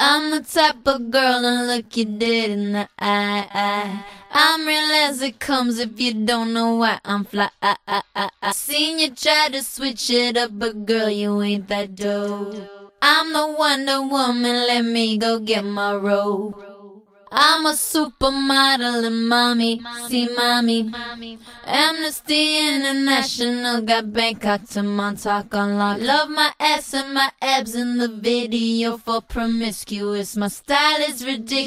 I'm the type of girl to look you dead in the eye. I'm real as it comes if you don't know why I'm fly. I seen you try to switch it up, but girl, you ain't that dope. I'm the Wonder Woman, let me go get my robe. I'm a supermodel and mommy, see mommy. Amnesty International got Bangkok to Montauk on lock. Love my ass and my abs in the video for promiscuous. My style is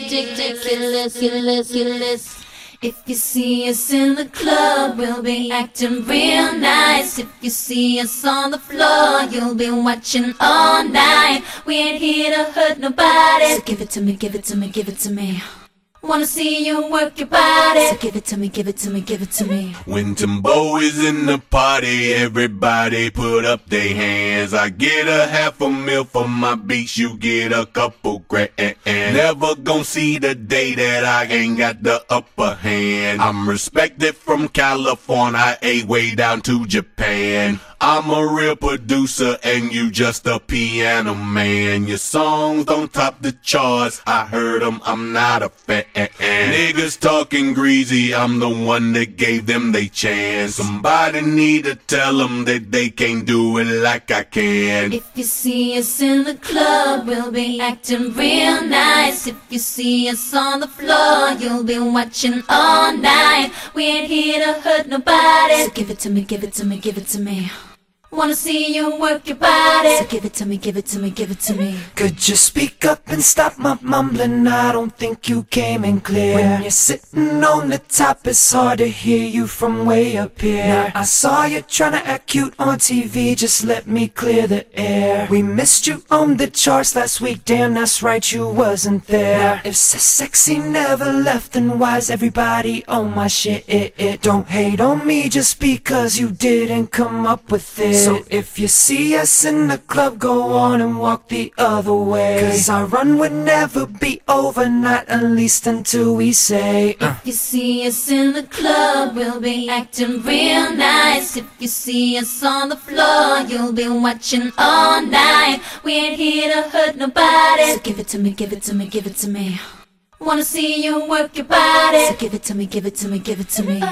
ridiculous. If you see us in the club, we'll be acting real nice. If you see us on the floor, you'll be watching all night. We ain't here to hurt nobody, so give it to me, give it to me, give it to me. Wanna see you work your body, so give it to me, give it to me, give it to me. When Timbo is in the party, everybody put up their hands. I get a $500,000 for my beats, you get a couple grand. Never gon' see the day that I ain't got the upper hand. I'm respected from California, way down to Japan. I'm a real producer and you just a piano man. Your songs don't top the charts, I heard them, I'm not a fan. Niggas talking greasy, I'm the one that gave them they chance. Somebody need to tell them that they can't do it like I can. If you see us in the club, we'll be acting real nice. If you see us on the floor, you'll be watching all night. We ain't here to hurt nobody, so give it to me, give it to me, give it to me. Wanna see you work your body, so give it to me, give it to me, give it to me. Could you speak up and stop my mumbling? I don't think you came in clear. When you're sitting on the top, it's hard to hear you from way up here. Now, I saw you trying to act cute on TV, just let me clear the air. We missed you on the charts last week, damn that's right, you wasn't there. Now, if sexy never left, then why's everybody on my shit? Don't hate on me just because you didn't come up with it. So if you see us in the club, go on and walk the other way, 'cause our run would never be over, not at least until we say If you see us in the club, we'll be acting real nice. If you see us on the floor, you'll be watching all night. We ain't here to hurt nobody, so give it to me, give it to me, give it to me. Wanna see you work your body, so give it to me, give it to me, give it to me.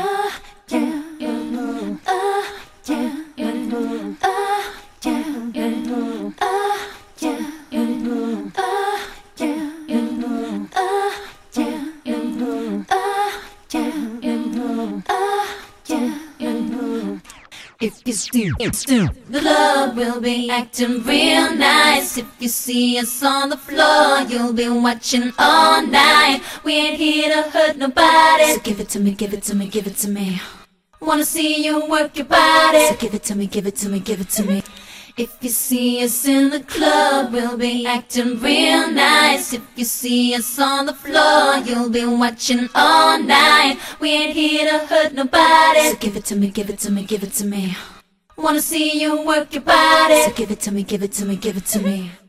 If you see the club, we'll be acting real nice. If you see us on the floor, you'll be watching all night. We ain't here to hurt nobody, so give it to me, give it to me, give it to me. Wanna see you work your body, so give it to me, give it to me, give it to me. If you see us in the club, we'll be acting real nice. If you see us on the floor, you'll be watching all night. We ain't here to hurt nobody, so give it to me, give it to me, give it to me. Wanna see you work your body, so give it to me, give it to me, give it to me.